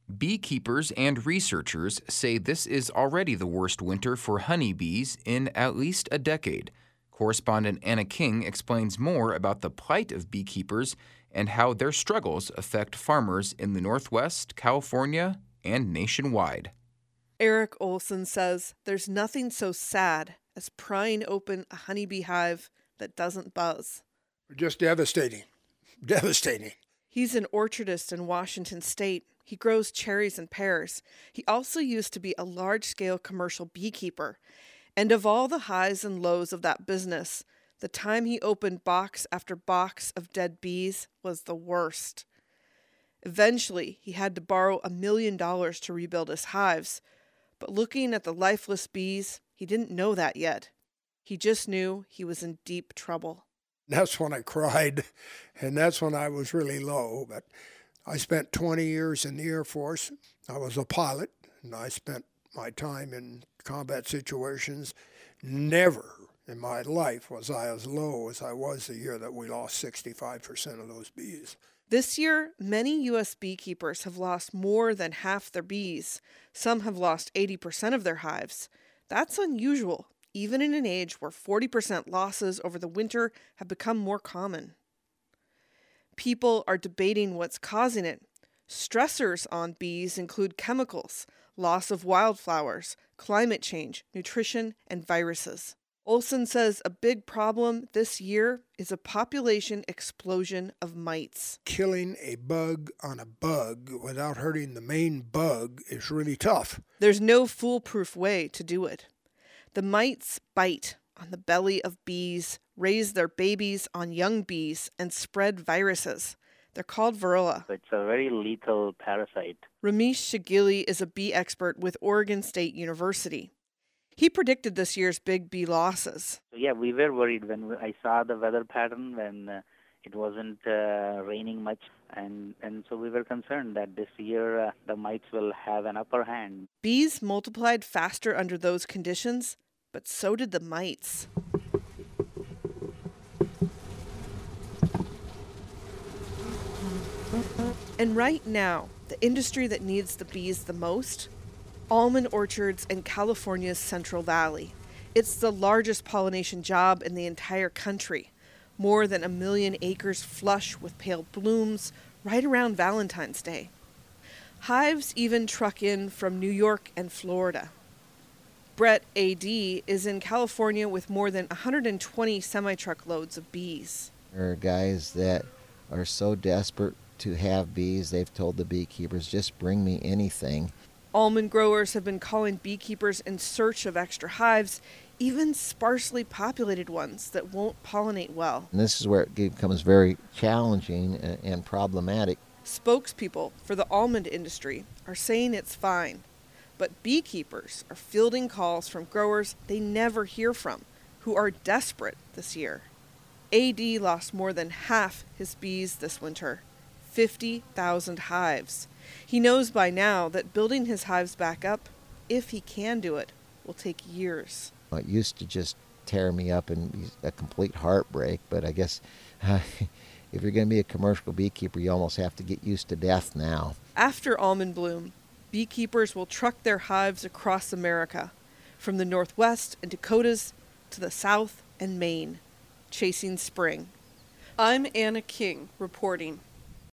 Beekeepers and researchers say this is already the worst winter for honeybees in at least a decade. Correspondent Anna King explains more about the plight of beekeepers and how their struggles affect farmers in the Northwest, California, and nationwide. Eric Olson says there's nothing so sad as prying open a honeybee hive that doesn't buzz. Just devastating. Devastating. He's an orchardist in Washington State. He grows cherries and pears. He also used to be a large-scale commercial beekeeper. And of all the highs and lows of that business, the time he opened box after box of dead bees was the worst. Eventually, he had to borrow $1 million to rebuild his hives. But looking at the lifeless bees, he didn't know that yet. He just knew he was in deep trouble. That's when I cried, and that's when I was really low. But I spent 20 years in the Air Force. I was a pilot, and I spent my time in combat situations. Never in my life was I as low as I was the year that we lost 65% of those bees. This year, many U.S. beekeepers have lost more than half their bees. Some have lost 80% of their hives. That's unusual, even in an age where 40% losses over the winter have become more common. People are debating what's causing it. Stressors on bees include chemicals, loss of wildflowers, climate change, nutrition, and viruses. Olson says a big problem this year is a population explosion of mites. Killing a bug on a bug without hurting the main bug is really tough. There's no foolproof way to do it. The mites bite on the belly of bees, raise their babies on young bees, and spread viruses. They're called varroa. It's a very lethal parasite. Ramesh Shagili is a bee expert with Oregon State University. He predicted this year's big bee losses. So yeah, we were worried when I saw the weather pattern when it wasn't raining much. And so we were concerned that this year the mites will have an upper hand. Bees multiplied faster under those conditions, but so did the mites. And right now, the industry that needs the bees the most? Almond orchards in California's Central Valley. It's the largest pollination job in the entire country. More than 1 million acres flush with pale blooms right around Valentine's Day. Hives even truck in from New York and Florida. Brett A.D. is in California with more than 120 semi-truck loads of bees. There are guys that are so desperate to have bees, they've told the beekeepers, just bring me anything. Almond growers have been calling beekeepers in search of extra hives, even sparsely populated ones that won't pollinate well. And this is where it becomes very challenging and problematic. Spokespeople for the almond industry are saying it's fine, but beekeepers are fielding calls from growers they never hear from, who are desperate this year. AD lost more than half his bees this winter, 50,000 hives. He knows by now that building his hives back up, if he can do it, will take years. It used to just tear me up and be a complete heartbreak, but I guess if you're going to be a commercial beekeeper, you almost have to get used to death now. After almond bloom, beekeepers will truck their hives across America, from the Northwest and Dakotas to the South and Maine, chasing spring. I'm Anna King, reporting.